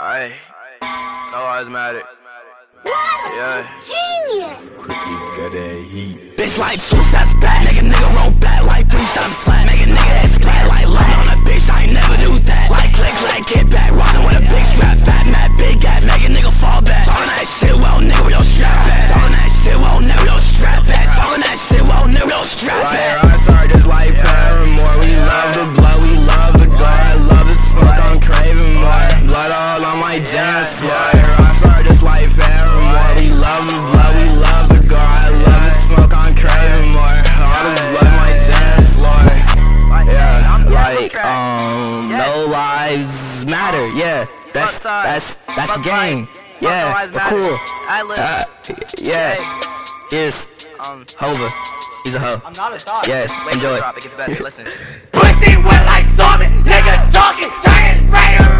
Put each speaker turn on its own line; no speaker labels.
Aye. No lives matter. Yeah.
Genius!
Quickly got that heat.
Bitch like 2 steps back, nigga roll back like 3 shots flat. Make a nigga head splat like line on a bitch, I ain't never do that. Like click, get back, riding with a big strap, fat mad, big gap, make a nigga fall back. Talking that shit, well, nigga, where your strap at? Talking that shit, well, nigga, where your strap at? Talking that shit, well, nigga, where your strap at?
Right, sorry, just like Paramore. We love the blood, we love the God. Love as fuck, I'm craving more. Blood all on my dance floor. Sorry, just like Paramore. We love the blood, we love the God. Love as fuck, I'm craving more. All the blood, my dance floor. Yeah, like no lives matter. Yeah, that's the game. Yeah, but cool. Yeah, is Hova. He's a hoe.
I'm not a thought.
Yeah, enjoy.
It gets better. Listen.
Pussy wet like Thorman, nigga talking, turning right around.